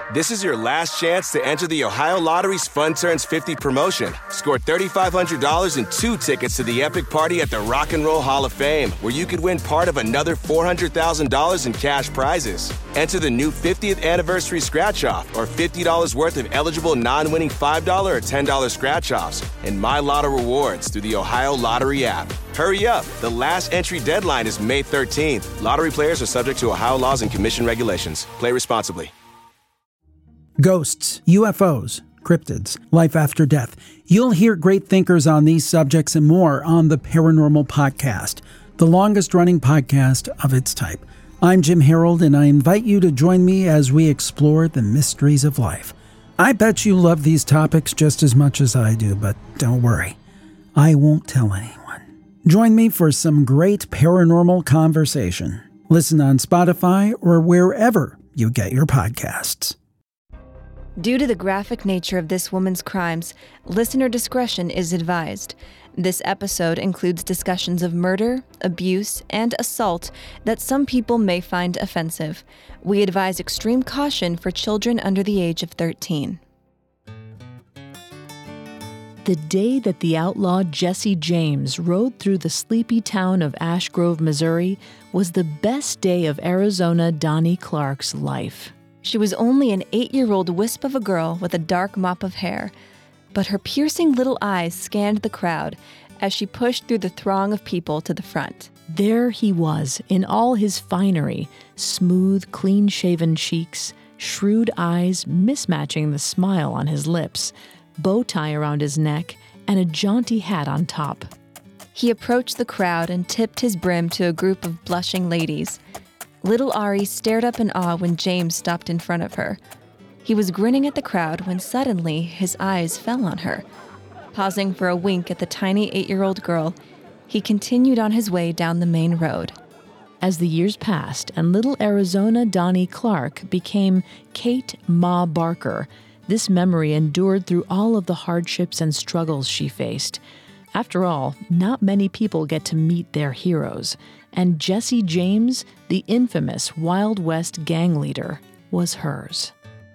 This is your last chance to enter the Ohio Lottery's Fun Turns 50 promotion. Score $3,500 and 2 tickets to the epic party at the Rock and Roll Hall of Fame, where you could win part of another $400,000 in cash prizes. Enter the new 50th anniversary scratch-off or $50 worth of eligible non-winning $5 or $10 scratch-offs and My Lotto rewards through the Ohio Lottery app. Hurry up. The last entry deadline is May 13th. Lottery players are subject to Ohio laws and commission regulations. Play responsibly. Ghosts, UFOs, cryptids, life after death. You'll hear great thinkers on these subjects and more on the Paranormal Podcast, the longest-running podcast of its type. I'm Jim Harold, and I invite you to join me as we explore the mysteries of life. I bet you love these topics just as much as I do, but don't worry. I won't tell anyone. Join me for some great paranormal conversation. Listen on Spotify or wherever you get your podcasts. Due to the graphic nature of this woman's crimes, listener discretion is advised. This episode includes discussions of murder, abuse, and assault that some people may find offensive. We advise extreme caution for children under the age of 13. The day that the outlaw Jesse James rode through the sleepy town of Ash Grove, Missouri, was the best day of Arizona Donnie Clark's life. She was only an 8-year-old wisp of a girl with a dark mop of hair, but her piercing little eyes scanned the crowd as she pushed through the throng of people to the front. There he was, in all his finery, smooth, clean-shaven cheeks, shrewd eyes mismatching the smile on his lips, bow tie around his neck, and a jaunty hat on top. He approached the crowd and tipped his brim to a group of blushing ladies. Little Ari stared up in awe when James stopped in front of her. He was grinning at the crowd when suddenly his eyes fell on her. Pausing for a wink at the tiny 8-year-old girl, he continued on his way down the main road. As the years passed and little Arizona Donnie Clark became Kate Ma Barker, this memory endured through all of the hardships and struggles she faced. After all, not many people get to meet their heroes, and Jesse James, the infamous Wild West gang leader, was hers.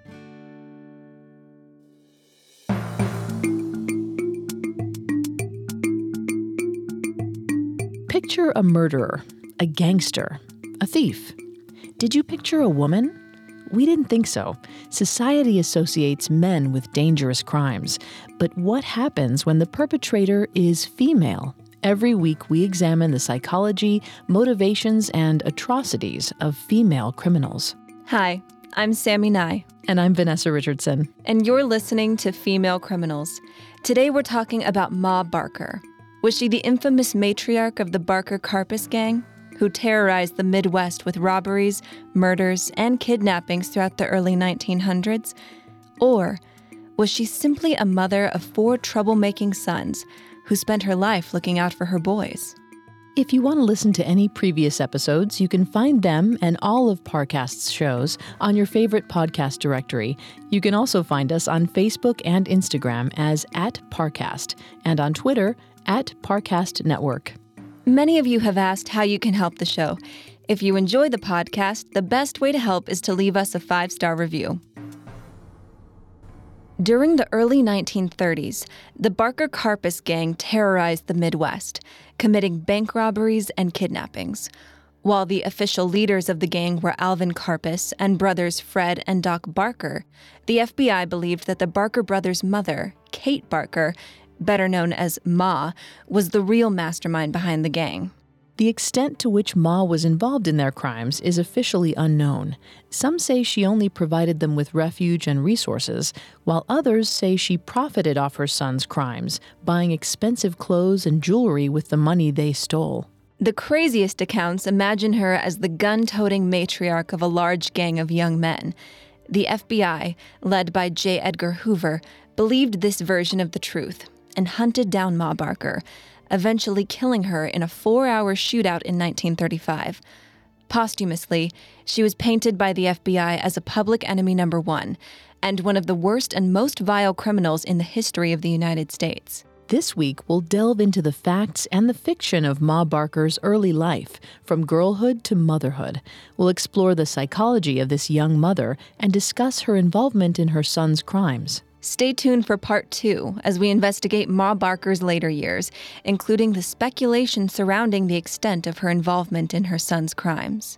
Picture a murderer, a gangster, a thief. Did you picture a woman? We didn't think so. Society associates men with dangerous crimes. But what happens when the perpetrator is female? Every week we examine the psychology, motivations, and atrocities of female criminals. Hi, I'm Sammy Nye. And I'm Vanessa Richardson. And you're listening to Female Criminals. Today we're talking about Ma Barker. Was she the infamous matriarch of the Barker Karpis gang, who terrorized the Midwest with robberies, murders, and kidnappings throughout the early 1900s? Or was she simply a mother of 4 troublemaking sons who spent her life looking out for her boys? If you want to listen to any previous episodes, you can find them and all of Parcast's shows on your favorite podcast directory. You can also find us on Facebook and Instagram as @Parcast and on Twitter @Parcast Network. Many of you have asked how you can help the show. If you enjoy the podcast, the best way to help is to leave us a 5-star review. During the early 1930s, the Barker Karpis gang terrorized the Midwest, committing bank robberies and kidnappings. While the official leaders of the gang were Alvin Karpis and brothers Fred and Doc Barker, the FBI believed that the Barker brothers' mother, Kate Barker, better known as Ma, was the real mastermind behind the gang. The extent to which Ma was involved in their crimes is officially unknown. Some say she only provided them with refuge and resources, while others say she profited off her sons' crimes, buying expensive clothes and jewelry with the money they stole. The craziest accounts imagine her as the gun-toting matriarch of a large gang of young men. The FBI, led by J. Edgar Hoover, believed this version of the truth and hunted down Ma Barker, eventually killing her in a 4-hour shootout in 1935. Posthumously, she was painted by the FBI as a public enemy number 1 and one of the worst and most vile criminals in the history of the United States. This week, we'll delve into the facts and the fiction of Ma Barker's early life, from girlhood to motherhood. We'll explore the psychology of this young mother and discuss her involvement in her son's crimes. Stay tuned for part 2 as we investigate Ma Barker's later years, including the speculation surrounding the extent of her involvement in her son's crimes.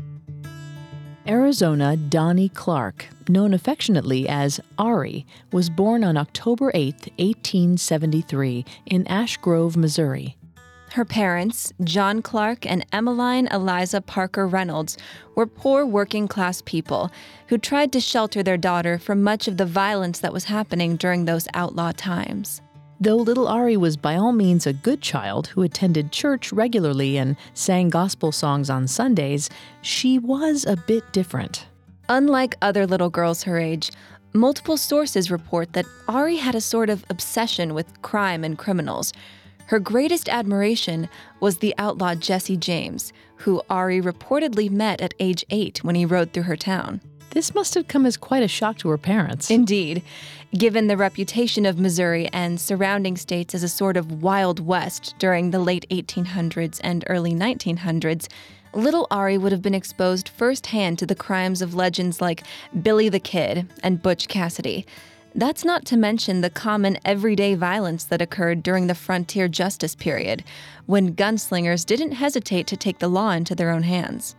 Arizona Donnie Clark, known affectionately as Ari, was born on October 8, 1873, in Ash Grove, Missouri. Her parents, John Clark and Emmeline Eliza Parker Reynolds, were poor working-class people who tried to shelter their daughter from much of the violence that was happening during those outlaw times. Though little Ari was by all means a good child who attended church regularly and sang gospel songs on Sundays, she was a bit different. Unlike other little girls her age, multiple sources report that Ari had a sort of obsession with crime and criminals. Her greatest admiration was the outlaw Jesse James, who Ari reportedly met at age 8 when he rode through her town. This must have come as quite a shock to her parents. Indeed. Given the reputation of Missouri and surrounding states as a sort of Wild West during the late 1800s and early 1900s, little Ari would have been exposed firsthand to the crimes of legends like Billy the Kid and Butch Cassidy. That's not to mention the common everyday violence that occurred during the frontier justice period, when gunslingers didn't hesitate to take the law into their own hands.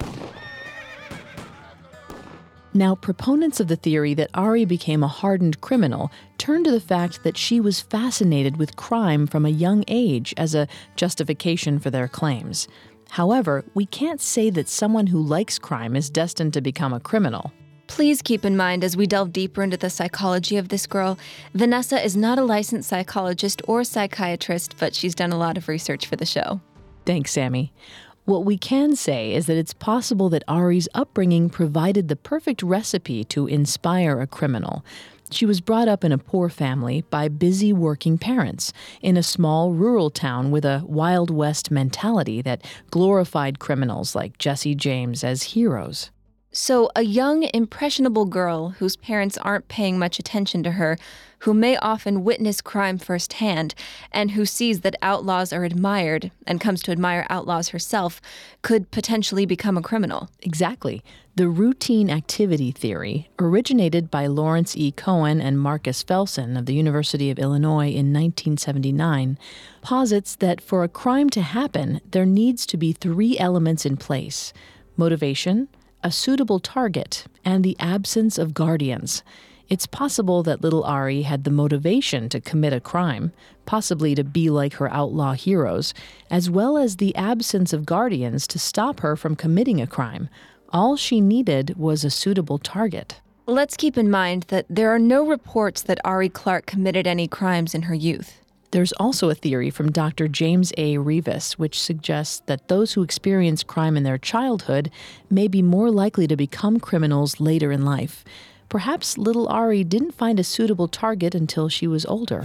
Now, proponents of the theory that Ari became a hardened criminal turn to the fact that she was fascinated with crime from a young age as a justification for their claims. However, we can't say that someone who likes crime is destined to become a criminal. Please keep in mind as we delve deeper into the psychology of this girl, Vanessa is not a licensed psychologist or psychiatrist, but she's done a lot of research for the show. Thanks, Sammy. What we can say is that it's possible that Ari's upbringing provided the perfect recipe to inspire a criminal. She was brought up in a poor family by busy working parents in a small rural town with a Wild West mentality that glorified criminals like Jesse James as heroes. So a young, impressionable girl whose parents aren't paying much attention to her, who may often witness crime firsthand, and who sees that outlaws are admired and comes to admire outlaws herself, could potentially become a criminal. Exactly. The routine activity theory, originated by Lawrence E. Cohen and Marcus Felsen of the University of Illinois in 1979, posits that for a crime to happen, there needs to be 3 elements in place: motivation, a suitable target, and the absence of guardians. It's possible that little Ari had the motivation to commit a crime, possibly to be like her outlaw heroes, as well as the absence of guardians to stop her from committing a crime. All she needed was a suitable target. Let's keep in mind that there are no reports that Ari Clark committed any crimes in her youth. There's also a theory from Dr. James A. Rivas, which suggests that those who experience crime in their childhood may be more likely to become criminals later in life. Perhaps little Ari didn't find a suitable target until she was older.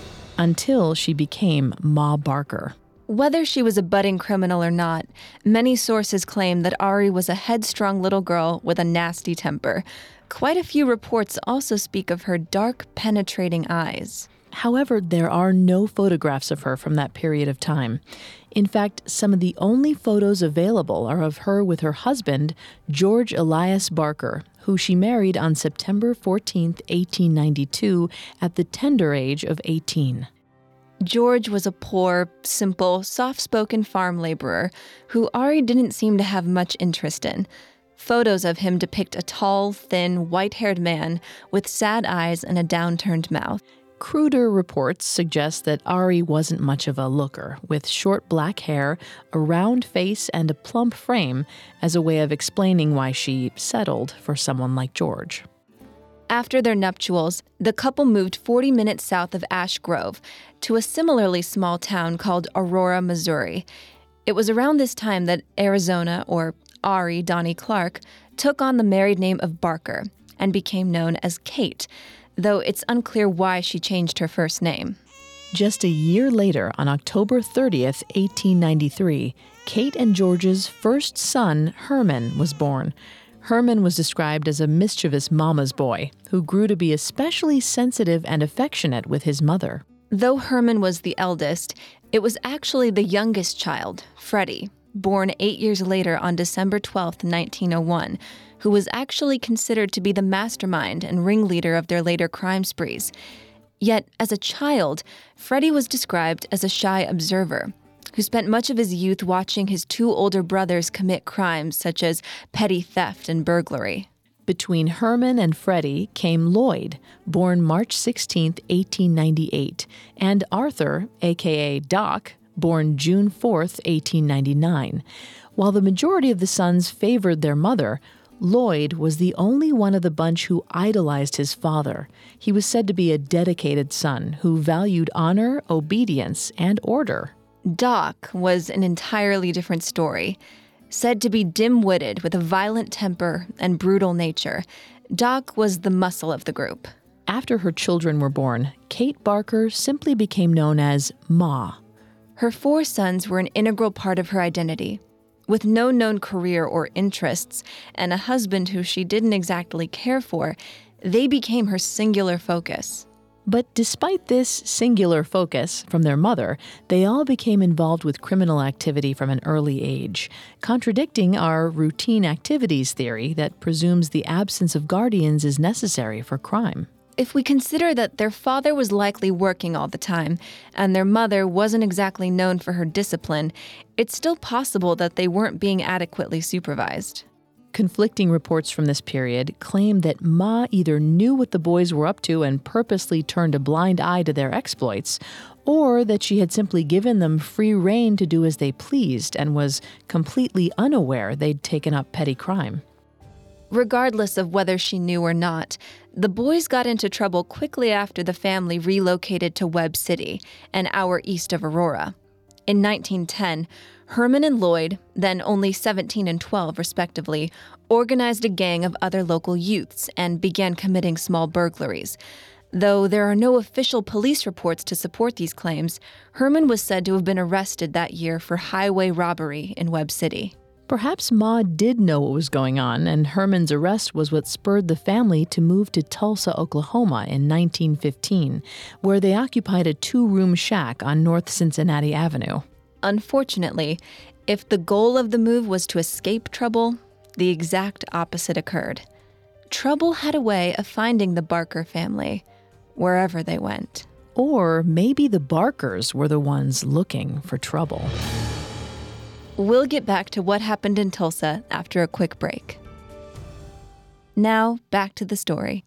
Until she became Ma Barker. Whether she was a budding criminal or not, many sources claim that Ari was a headstrong little girl with a nasty temper. Quite a few reports also speak of her dark, penetrating eyes. However, there are no photographs of her from that period of time. In fact, some of the only photos available are of her with her husband, George Elias Barker, who she married on September 14, 1892, at the tender age of 18. George was a poor, simple, soft-spoken farm laborer who Ari didn't seem to have much interest in. Photos of him depict a tall, thin, white-haired man with sad eyes and a downturned mouth. Cruder reports suggest that Ari wasn't much of a looker, with short black hair, a round face, and a plump frame as a way of explaining why she settled for someone like George. After their nuptials, the couple moved 40 minutes south of Ash Grove to a similarly small town called Aurora, Missouri. It was around this time that Arizona, or Ari Donnie Clark, took on the married name of Barker and became known as Kate, though it's unclear why she changed her first name. Just a year later, on October 30th, 1893, Kate and George's first son, Herman, was born. Herman was described as a mischievous mama's boy who grew to be especially sensitive and affectionate with his mother. Though Herman was the eldest, it was actually the youngest child, Freddie, born 8 years later on December 12, 1901, who was actually considered to be the mastermind and ringleader of their later crime sprees. Yet, as a child, Freddie was described as a shy observer who spent much of his youth watching his two older brothers commit crimes such as petty theft and burglary. Between Herman and Freddie came Lloyd, born March 16, 1898, and Arthur, a.k.a. Doc, born June 4, 1899. While the majority of the sons favored their mother, Lloyd was the only one of the bunch who idolized his father. He was said to be a dedicated son who valued honor, obedience, and order. Doc was an entirely different story. Said to be dim-witted with a violent temper and brutal nature, Doc was the muscle of the group. After her children were born, Kate Barker simply became known as Ma. Her 4 sons were an integral part of her identity. With no known career or interests, and a husband who she didn't exactly care for, they became her singular focus. But despite this singular focus from their mother, they all became involved with criminal activity from an early age, contradicting our routine activities theory that presumes the absence of guardians is necessary for crime. If we consider that their father was likely working all the time, and their mother wasn't exactly known for her discipline, it's still possible that they weren't being adequately supervised. Conflicting reports from this period claim that Ma either knew what the boys were up to and purposely turned a blind eye to their exploits, or that she had simply given them free rein to do as they pleased and was completely unaware they'd taken up petty crime. Regardless of whether she knew or not, the boys got into trouble quickly after the family relocated to Webb City, an hour east of Aurora. In 1910, Herman and Lloyd, then only 17 and 12 respectively, organized a gang of other local youths and began committing small burglaries. Though there are no official police reports to support these claims, Herman was said to have been arrested that year for highway robbery in Webb City. Perhaps Ma did know what was going on, and Herman's arrest was what spurred the family to move to Tulsa, Oklahoma in 1915, where they occupied a 2-room shack on North Cincinnati Avenue. Unfortunately, if the goal of the move was to escape trouble, the exact opposite occurred. Trouble had a way of finding the Barker family, wherever they went. Or maybe the Barkers were the ones looking for trouble. We'll get back to what happened in Tulsa after a quick break. Now, back to the story.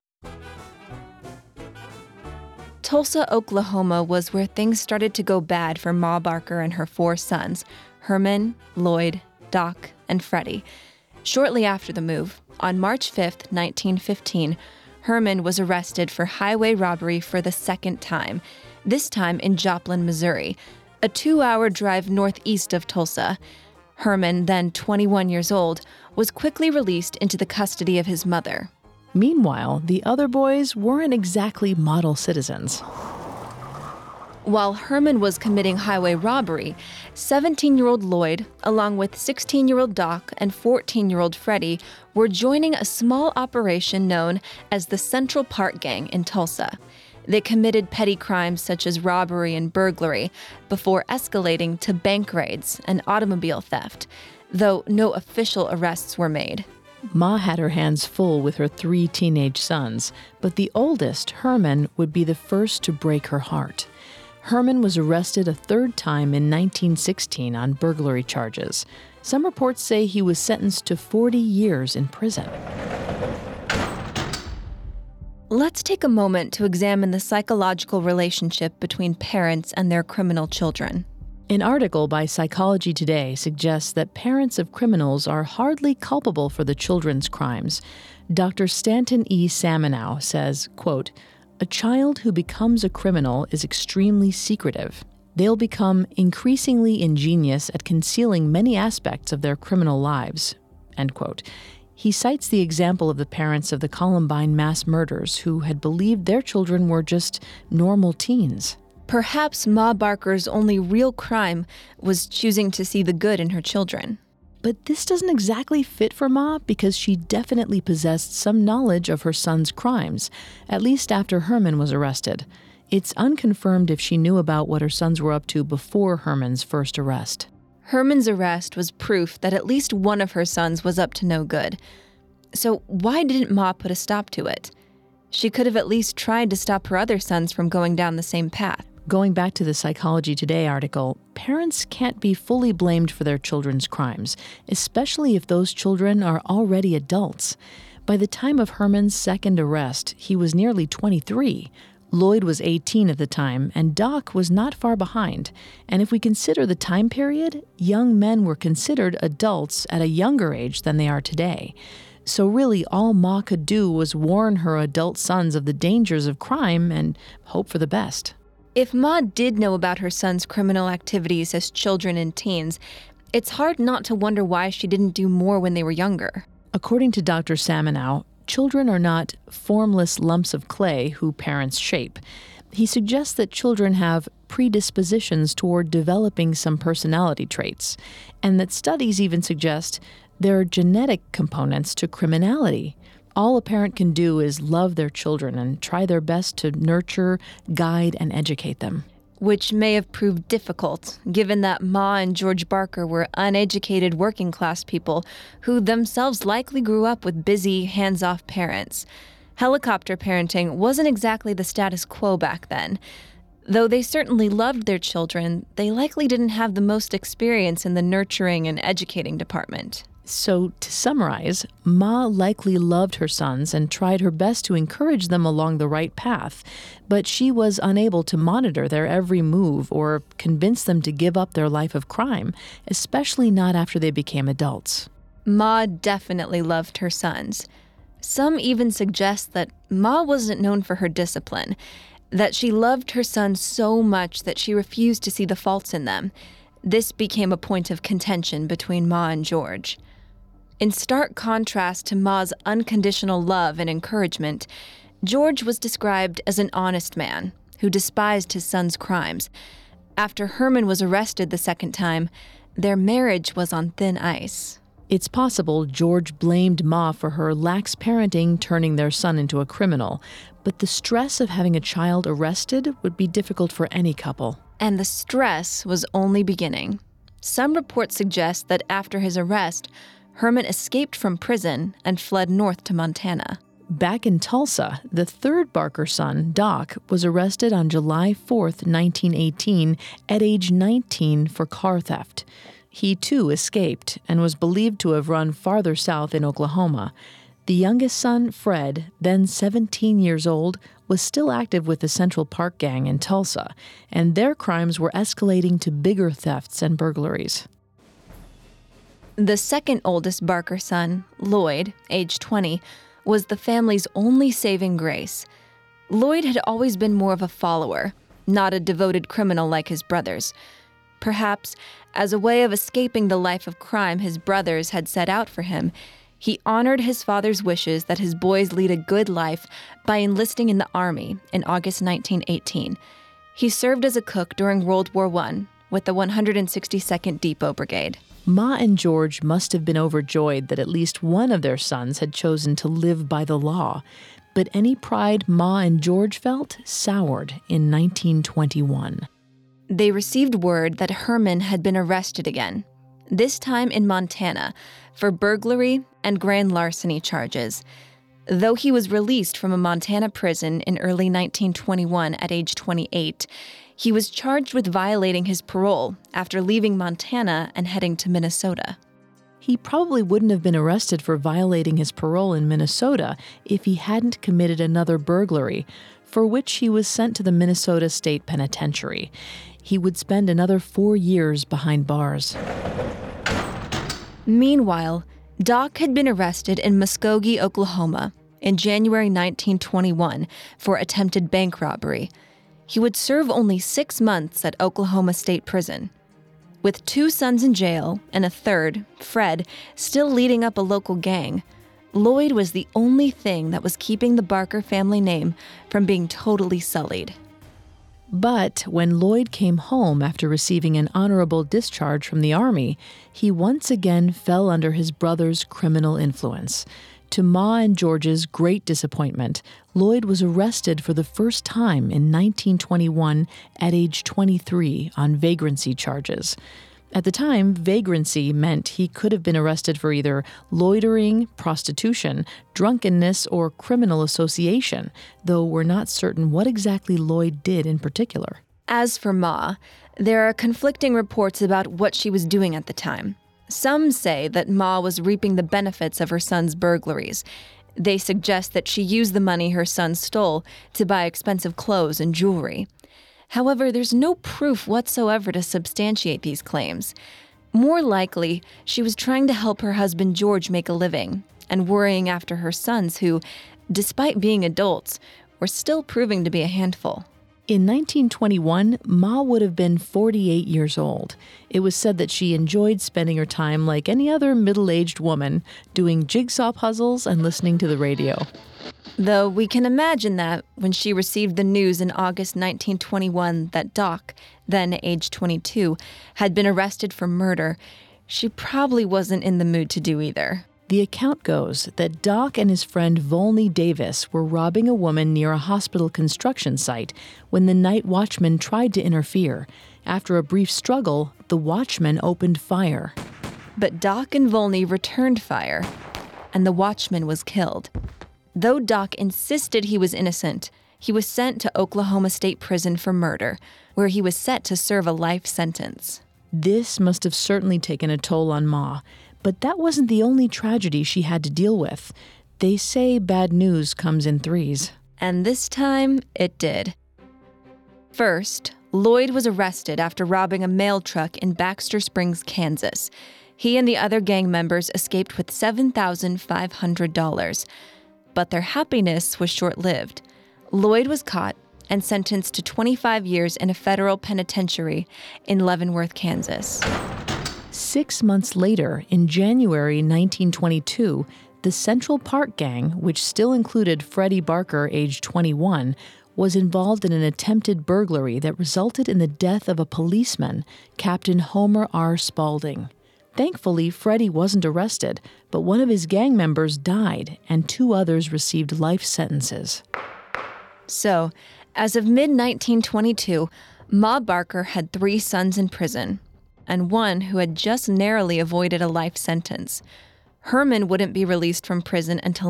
Tulsa, Oklahoma was where things started to go bad for Ma Barker and her 4 sons, Herman, Lloyd, Doc, and Freddie. Shortly after the move, on March 5, 1915, Herman was arrested for highway robbery for the second time, this time in Joplin, Missouri, a 2-hour drive northeast of Tulsa. Herman, then 21 years old, was quickly released into the custody of his mother. Meanwhile, the other boys weren't exactly model citizens. While Herman was committing highway robbery, 17-year-old Lloyd, along with 16-year-old Doc and 14-year-old Freddie, were joining a small operation known as the Central Park Gang in Tulsa. They committed petty crimes such as robbery and burglary before escalating to bank raids and automobile theft, though no official arrests were made. Ma had her hands full with her 3 teenage sons, but the oldest, Herman, would be the first to break her heart. Herman was arrested a 3rd time in 1916 on burglary charges. Some reports say he was sentenced to 40 years in prison. Let's take a moment to examine the psychological relationship between parents and their criminal children. An article by Psychology Today suggests that parents of criminals are hardly culpable for the children's crimes. Dr. Stanton E. Samenow says, quote, "A child who becomes a criminal is extremely secretive. They'll become increasingly ingenious at concealing many aspects of their criminal lives," end quote. He cites the example of the parents of the Columbine mass murders who had believed their children were just normal teens. Perhaps Ma Barker's only real crime was choosing to see the good in her children. But this doesn't exactly fit for Ma because she definitely possessed some knowledge of her son's crimes, at least after Herman was arrested. It's unconfirmed if she knew about what her sons were up to before Herman's first arrest. Herman's arrest was proof that at least one of her sons was up to no good. So why didn't Ma put a stop to it? She could have at least tried to stop her other sons from going down the same path. Going back to the Psychology Today article, parents can't be fully blamed for their children's crimes, especially if those children are already adults. By the time of Herman's second arrest, he was nearly 23. Lloyd was 18 at the time, and Doc was not far behind. And if we consider the time period, young men were considered adults at a younger age than they are today. So really, all Ma could do was warn her adult sons of the dangers of crime and hope for the best. If Ma did know about her sons' criminal activities as children and teens, it's hard not to wonder why she didn't do more when they were younger. According to Dr. Samenow, children are not formless lumps of clay who parents shape. He suggests that children have predispositions toward developing some personality traits, and that studies even suggest there are genetic components to criminality. All a parent can do is love their children and try their best to nurture, guide, and educate them. Which may have proved difficult, given that Ma and George Barker were uneducated working-class people who themselves likely grew up with busy, hands-off parents. Helicopter parenting wasn't exactly the status quo back then. Though they certainly loved their children, they likely didn't have the most experience in the nurturing and educating department. So, to summarize, Ma likely loved her sons and tried her best to encourage them along the right path, but she was unable to monitor their every move or convince them to give up their life of crime, especially not after they became adults. Ma definitely loved her sons. Some even suggest that Ma wasn't known for her discipline, that she loved her sons so much that she refused to see the faults in them. This became a point of contention between Ma and George. In stark contrast to Ma's unconditional love and encouragement, George was described as an honest man who despised his son's crimes. After Herman was arrested the second time, their marriage was on thin ice. It's possible George blamed Ma for her lax parenting turning their son into a criminal, but the stress of having a child arrested would be difficult for any couple. And the stress was only beginning. Some reports suggest that after his arrest, Herman escaped from prison and fled north to Montana. Back in Tulsa, the third Barker son, Doc, was arrested on July 4th, 1918, at age 19 for car theft. He, too, escaped and was believed to have run farther south in Oklahoma. The youngest son, Fred, then 17 years old, was still active with the Central Park Gang in Tulsa, and their crimes were escalating to bigger thefts and burglaries. The second oldest Barker son, Lloyd, age 20, was the family's only saving grace. Lloyd had always been more of a follower, not a devoted criminal like his brothers. Perhaps, as a way of escaping the life of crime his brothers had set out for him, he honored his father's wishes that his boys lead a good life by enlisting in the Army in August 1918. He served as a cook during World War I with the 162nd Depot Brigade. Ma and George must have been overjoyed that at least one of their sons had chosen to live by the law, but any pride Ma and George felt soured in 1921. They received word that Herman had been arrested again, this time in Montana, for burglary and grand larceny charges. Though he was released from a Montana prison in early 1921 at age 28, he was charged with violating his parole after leaving Montana and heading to Minnesota. He probably wouldn't have been arrested for violating his parole in Minnesota if he hadn't committed another burglary, for which he was sent to the Minnesota State Penitentiary. He would spend another 4 years behind bars. Meanwhile, Doc had been arrested in Muskogee, Oklahoma, in January 1921 for attempted bank robbery. He would serve only 6 months at Oklahoma State Prison. With 2 sons in jail and a third, Fred, still leading up a local gang, Lloyd was the only thing that was keeping the Barker family name from being totally sullied. But when Lloyd came home after receiving an honorable discharge from the Army, he once again fell under his brother's criminal influence. To Ma and George's great disappointment, Lloyd was arrested for the first time in 1921 at age 23 on vagrancy charges. At the time, vagrancy meant he could have been arrested for either loitering, prostitution, drunkenness, or criminal association, though we're not certain what exactly Lloyd did in particular. As for Ma, there are conflicting reports about what she was doing at the time. Some say that Ma was reaping the benefits of her son's burglaries. They suggest that she used the money her son stole to buy expensive clothes and jewelry. However, there's no proof whatsoever to substantiate these claims. More likely, she was trying to help her husband George make a living and worrying after her sons who, despite being adults, were still proving to be a handful. In 1921, Ma would have been 48 years old. It was said that she enjoyed spending her time like any other middle-aged woman, doing jigsaw puzzles and listening to the radio. Though we can imagine that when she received the news in August 1921 that Doc, then age 22, had been arrested for murder, she probably wasn't in the mood to do either. The account goes that Doc and his friend Volney Davis were robbing a woman near a hospital construction site when the night watchman tried to interfere. After a brief struggle, the watchman opened fire. But Doc and Volney returned fire, and the watchman was killed. Though Doc insisted he was innocent, he was sent to Oklahoma State Prison for murder, where he was set to serve a life sentence. This must have certainly taken a toll on Ma. But that wasn't the only tragedy she had to deal with. They say bad news comes in threes. And this time, it did. First, Lloyd was arrested after robbing a mail truck in Baxter Springs, Kansas. He and the other gang members escaped with $7,500. But their happiness was short-lived. Lloyd was caught and sentenced to 25 years in a federal penitentiary in Leavenworth, Kansas. 6 months later, in January 1922, the Central Park Gang, which still included Freddie Barker, age 21, was involved in an attempted burglary that resulted in the death of a policeman, Captain Homer R. Spaulding. Thankfully, Freddie wasn't arrested, but one of his gang members died, and 2 others received life sentences. So, as of mid-1922, Ma Barker had 3 sons in prison, and one who had just narrowly avoided a life sentence. Herman wouldn't be released from prison until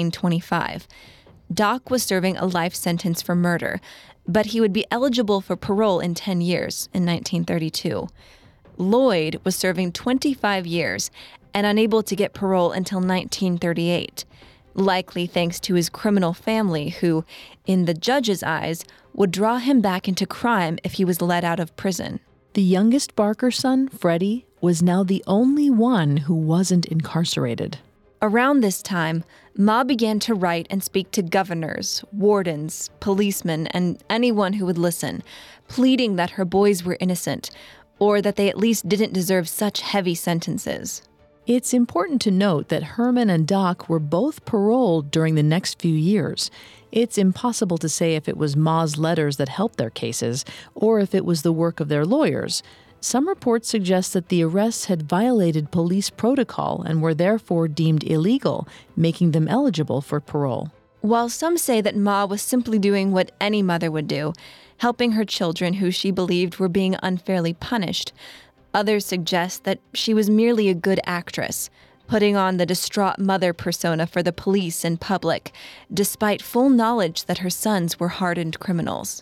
1925. Doc was serving a life sentence for murder, but he would be eligible for parole in 10 years in 1932. Lloyd was serving 25 years and unable to get parole until 1938, likely thanks to his criminal family who, in the judge's eyes, would draw him back into crime if he was let out of prison. The youngest Barker son, Freddie, was now the only one who wasn't incarcerated. Around this time, Ma began to write and speak to governors, wardens, policemen, and anyone who would listen, pleading that her boys were innocent, or that they at least didn't deserve such heavy sentences. It's important to note that Herman and Doc were both paroled during the next few years. It's impossible to say if it was Ma's letters that helped their cases, or if it was the work of their lawyers. Some reports suggest that the arrests had violated police protocol and were therefore deemed illegal, making them eligible for parole. While some say that Ma was simply doing what any mother would do, helping her children who she believed were being unfairly punished, others suggest that she was merely a good actress, putting on the distraught mother persona for the police and public, despite full knowledge that her sons were hardened criminals.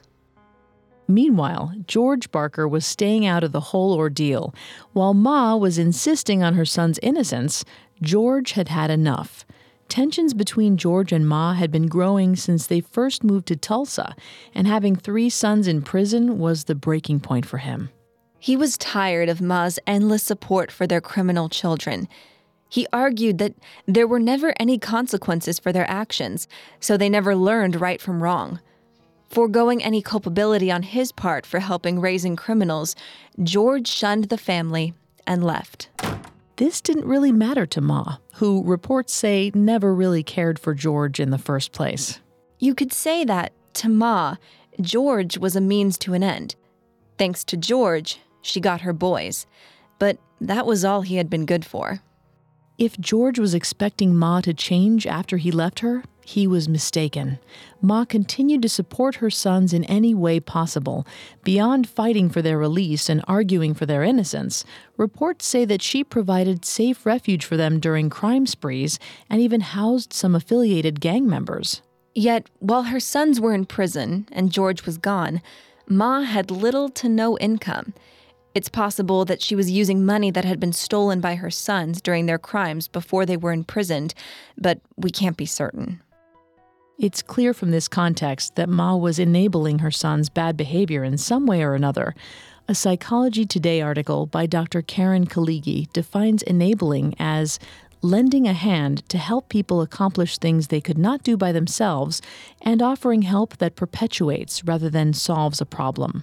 Meanwhile, George Barker was staying out of the whole ordeal. While Ma was insisting on her son's innocence, George had had enough. Tensions between George and Ma had been growing since they first moved to Tulsa, and having 3 sons in prison was the breaking point for him. He was tired of Ma's endless support for their criminal children. He argued that there were never any consequences for their actions, so they never learned right from wrong. Foregoing any culpability on his part for helping raising criminals, George shunned the family and left. This didn't really matter to Ma, who reports say never really cared for George in the first place. You could say that, to Ma, George was a means to an end. Thanks to George, she got her boys, but that was all he had been good for. If George was expecting Ma to change after he left her, He was mistaken. Ma continued to support her sons in any way possible. Beyond fighting for their release and arguing for their innocence, reports say that she provided safe refuge for them during crime sprees and even housed some affiliated gang members. Yet, while her sons were in prison and George was gone, Ma had little to no income. It's possible that she was using money that had been stolen by her sons during their crimes before they were imprisoned, but we can't be certain. It's clear from this context that Ma was enabling her son's bad behavior in some way or another. A Psychology Today article by Dr. Karen Kaligi defines enabling as lending a hand to help people accomplish things they could not do by themselves and offering help that perpetuates rather than solves a problem.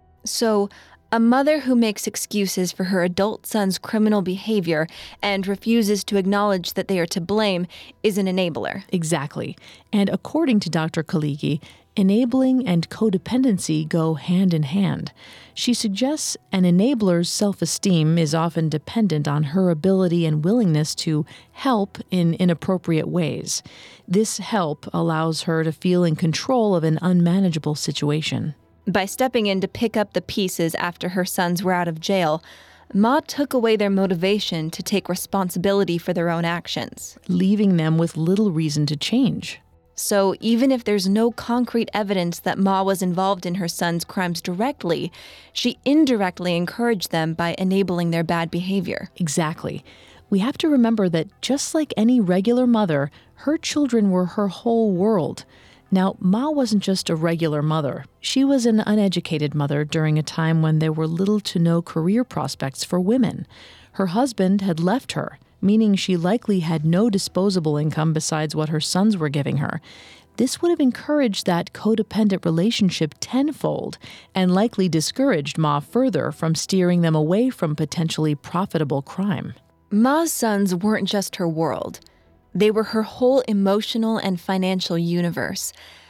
So, a mother who makes excuses for her adult son's criminal behavior and refuses to acknowledge that they are to blame is an enabler. Exactly. And according to Dr. Kaligi, enabling and codependency go hand in hand. She suggests an enabler's self-esteem is often dependent on her ability and willingness to help in inappropriate ways. This help allows her to feel in control of an unmanageable situation. By stepping in to pick up the pieces after her sons were out of jail, Ma took away their motivation to take responsibility for their own actions, leaving them with little reason to change. So even if there's no concrete evidence that Ma was involved in her sons' crimes directly, she indirectly encouraged them by enabling their bad behavior. Exactly. We have to remember that just like any regular mother, her children were her whole world. Now, Ma wasn't just a regular mother. She was an uneducated mother during a time when there were little to no career prospects for women. Her husband had left her, meaning she likely had no disposable income besides what her sons were giving her. This would have encouraged that codependent relationship tenfold and likely discouraged Ma further from steering them away from potentially profitable crime. Ma's sons weren't just her world. They were her whole emotional and financial universe.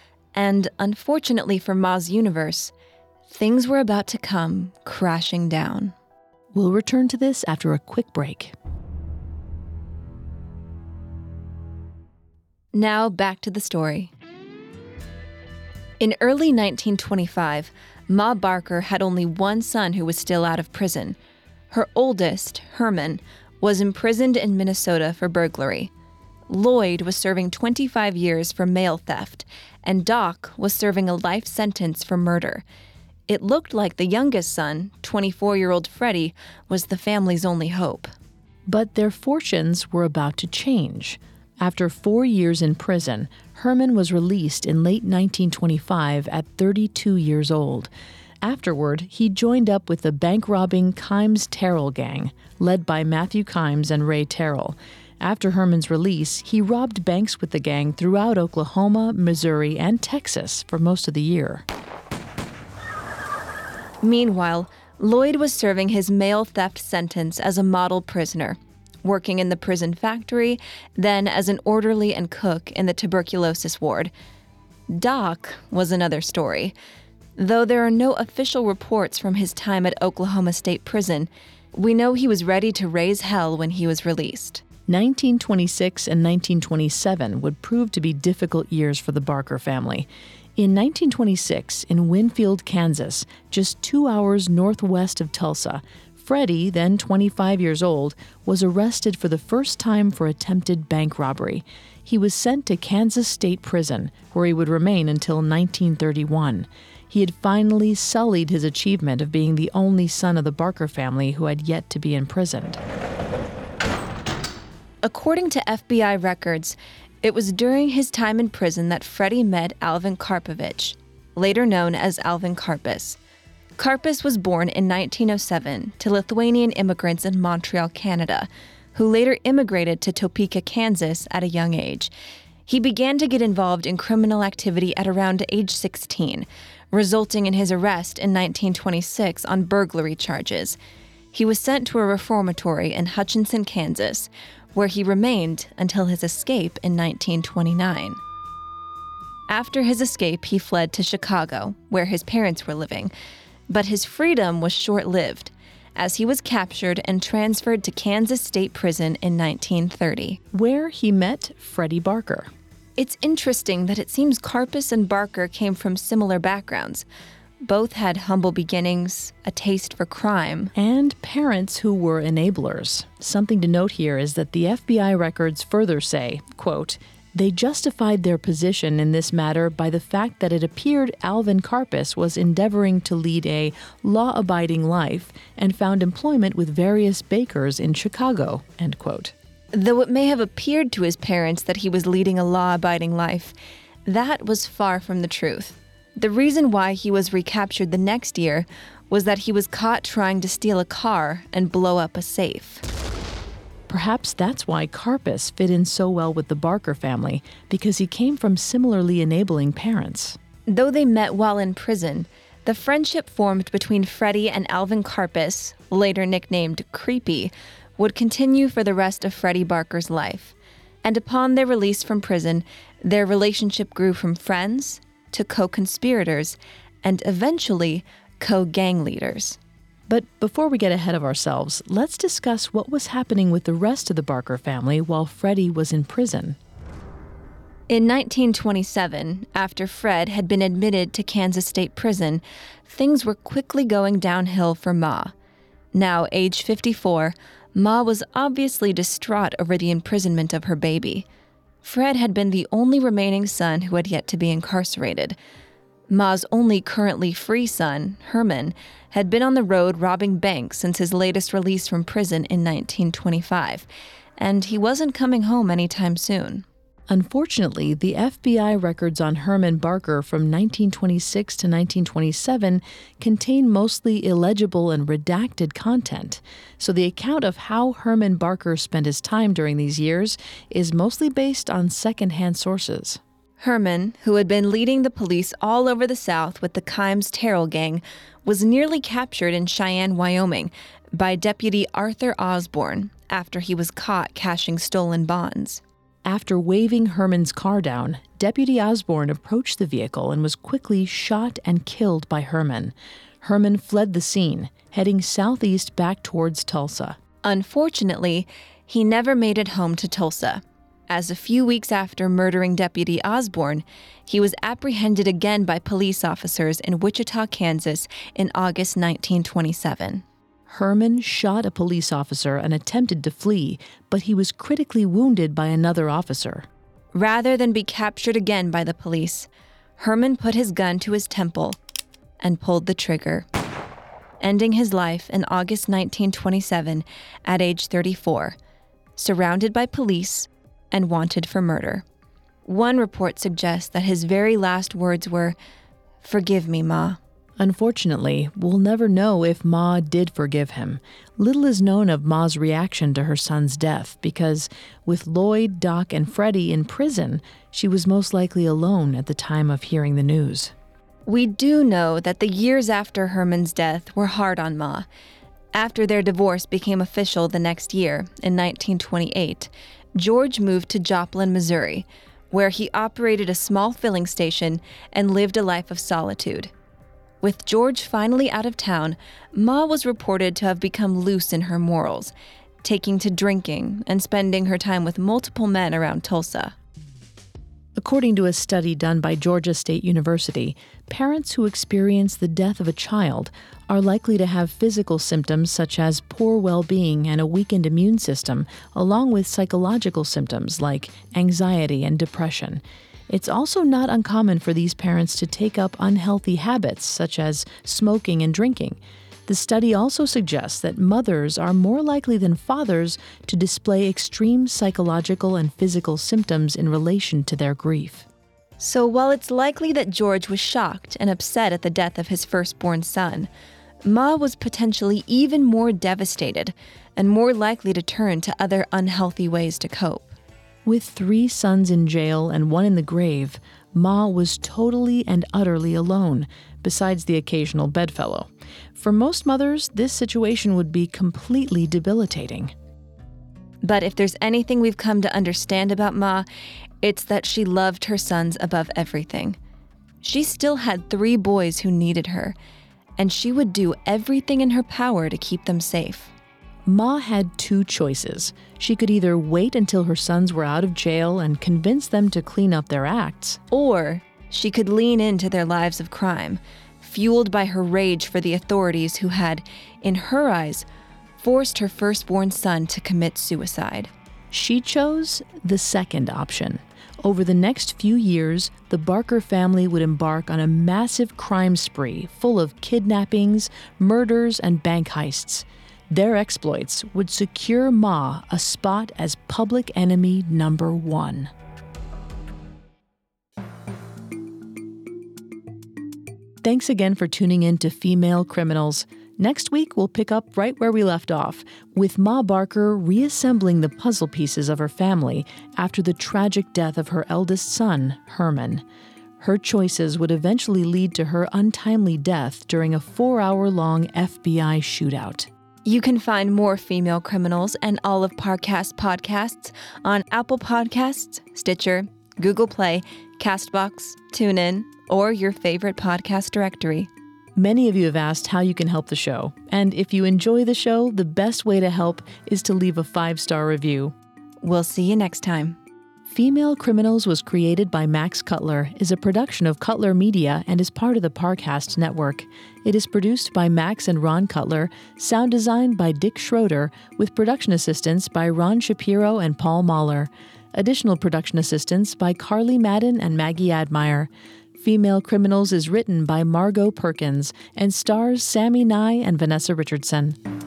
And unfortunately for Ma's universe, things were about to come crashing down. We'll return to this after a quick break. Now back to the story. In early 1925, Ma Barker had only one son who was still out of prison. Her oldest, Herman, was imprisoned in Minnesota for burglary. Lloyd was serving 25 years for mail theft, and Doc was serving a life sentence for murder. It looked like the youngest son, 24-year-old Freddie, was the family's only hope. But their fortunes were about to change. After 4 years in prison, Herman was released in late 1925 at 32 years old. Afterward, he joined up with the bank-robbing Kimes-Terrell gang, led by Matthew Kimes and Ray Terrell. After Herman's release, he robbed banks with the gang throughout Oklahoma, Missouri, and Texas for most of the year. Meanwhile, Lloyd was serving his mail theft sentence as a model prisoner, working in the prison factory, then as an orderly and cook in the tuberculosis ward. Doc was another story. Though there are no official reports from his time at Oklahoma State Prison, we know he was ready to raise hell when he was released. 1926 and 1927 would prove to be difficult years for the Barker family. In 1926, in Winfield, Kansas, just 2 hours northwest of Tulsa, Freddie, then 25 years old, was arrested for the first time for attempted bank robbery. He was sent to Kansas State Prison, where he would remain until 1931. He had finally sullied his achievement of being the only son of the Barker family who had yet to be imprisoned. According to FBI records, it was during his time in prison that Freddie met Alvin Karpovich, later known as Alvin Karpis. Karpis was born in 1907 to Lithuanian immigrants in Montreal, Canada, who later immigrated to Topeka, Kansas at a young age. He began to get involved in criminal activity at around age 16, resulting in his arrest in 1926 on burglary charges. He was sent to a reformatory in Hutchinson, Kansas, where he remained until his escape in 1929. After his escape, he fled to Chicago, where his parents were living, but his freedom was short-lived, as he was captured and transferred to Kansas State Prison in 1930. Where he met Freddie Barker. It's interesting that it seems Karpis and Barker came from similar backgrounds. Both had humble beginnings, a taste for crime, and parents who were enablers. Something to note here is that the FBI records further say, quote, "They justified their position in this matter by the fact that it appeared Alvin Karpis was endeavoring to lead a law-abiding life and found employment with various bakers in Chicago," end quote. Though it may have appeared to his parents that he was leading a law-abiding life, that was far from the truth. The reason why he was recaptured the next year was that he was caught trying to steal a car and blow up a safe. Perhaps that's why Karpis fit in so well with the Barker family, because he came from similarly enabling parents. Though they met while in prison, the friendship formed between Freddie and Alvin Karpis, later nicknamed Creepy, would continue for the rest of Freddie Barker's life. And upon their release from prison, their relationship grew from friends to co-conspirators, and eventually co-gang leaders. But before we get ahead of ourselves, let's discuss what was happening with the rest of the Barker family while Freddie was in prison. In 1927, after Fred had been admitted to Kansas State Prison, things were quickly going downhill for Ma. Now age 54, Ma was obviously distraught over the imprisonment of her baby. Fred had been the only remaining son who had yet to be incarcerated. Ma's only currently free son, Herman, had been on the road robbing banks since his latest release from prison in 1925, and he wasn't coming home anytime soon. Unfortunately, the FBI records on Herman Barker from 1926 to 1927 contain mostly illegible and redacted content, so the account of how Herman Barker spent his time during these years is mostly based on second-hand sources. Herman, who had been leading the police all over the South with the Kimes Terrell Gang, was nearly captured in Cheyenne, Wyoming, by Deputy Arthur Osborne after he was caught cashing stolen bonds. After waving Herman's car down, Deputy Osborne approached the vehicle and was quickly shot and killed by Herman. Herman fled the scene, heading southeast back towards Tulsa. Unfortunately, he never made it home to Tulsa, as a few weeks after murdering Deputy Osborne, he was apprehended again by police officers in Wichita, Kansas in August 1927. Herman shot a police officer and attempted to flee, but he was critically wounded by another officer. Rather than be captured again by the police, Herman put his gun to his temple and pulled the trigger, ending his life in August 1927 at age 34, surrounded by police and wanted for murder. One report suggests that his very last words were, "Forgive me, Ma." Unfortunately, we'll never know if Ma did forgive him. Little is known of Ma's reaction to her son's death because, with Lloyd, Doc, and Freddie in prison, she was most likely alone at the time of hearing the news. We do know that the years after Herman's death were hard on Ma. After their divorce became official the next year, in 1928, George moved to Joplin, Missouri, where he operated a small filling station and lived a life of solitude. With George finally out of town, Ma was reported to have become loose in her morals, taking to drinking and spending her time with multiple men around Tulsa. According to a study done by Georgia State University, parents who experience the death of a child are likely to have physical symptoms such as poor well-being and a weakened immune system, along with psychological symptoms like anxiety and depression. It's also not uncommon for these parents to take up unhealthy habits such as smoking and drinking. The study also suggests that mothers are more likely than fathers to display extreme psychological and physical symptoms in relation to their grief. So while it's likely that George was shocked and upset at the death of his firstborn son, Ma was potentially even more devastated and more likely to turn to other unhealthy ways to cope. With 3 sons in jail and 1 in the grave, Ma was totally and utterly alone, besides the occasional bedfellow. For most mothers, this situation would be completely debilitating. But if there's anything we've come to understand about Ma, it's that she loved her sons above everything. She still had 3 boys who needed her, and she would do everything in her power to keep them safe. Ma had two choices. She could either wait until her sons were out of jail and convince them to clean up their acts, or she could lean into their lives of crime, fueled by her rage for the authorities who had, in her eyes, forced her firstborn son to commit suicide. She chose the second option. Over the next few years, the Barker family would embark on a massive crime spree full of kidnappings, murders, and bank heists. Their exploits would secure Ma a spot as public enemy number one. Thanks again for tuning in to Female Criminals. Next week, we'll pick up right where we left off, with Ma Barker reassembling the puzzle pieces of her family after the tragic death of her eldest son, Herman. Her choices would eventually lead to her untimely death during a 4-hour-long FBI shootout. You can find more Female Criminals and all of Parcast podcasts on Apple Podcasts, Stitcher, Google Play, CastBox, TuneIn, or your favorite podcast directory. Many of you have asked how you can help the show, and if you enjoy the show, the best way to help is to leave a 5-star review. We'll see you next time. Female Criminals was created by Max Cutler, is a production of Cutler Media, and is part of the Parcast network. It is produced by Max and Ron Cutler, sound designed by Dick Schroeder, with production assistance by Ron Shapiro and Paul Mahler. Additional production assistance by Carly Madden and Maggie Admire. Female Criminals is written by Margot Perkins and stars Sammy Nye and Vanessa Richardson.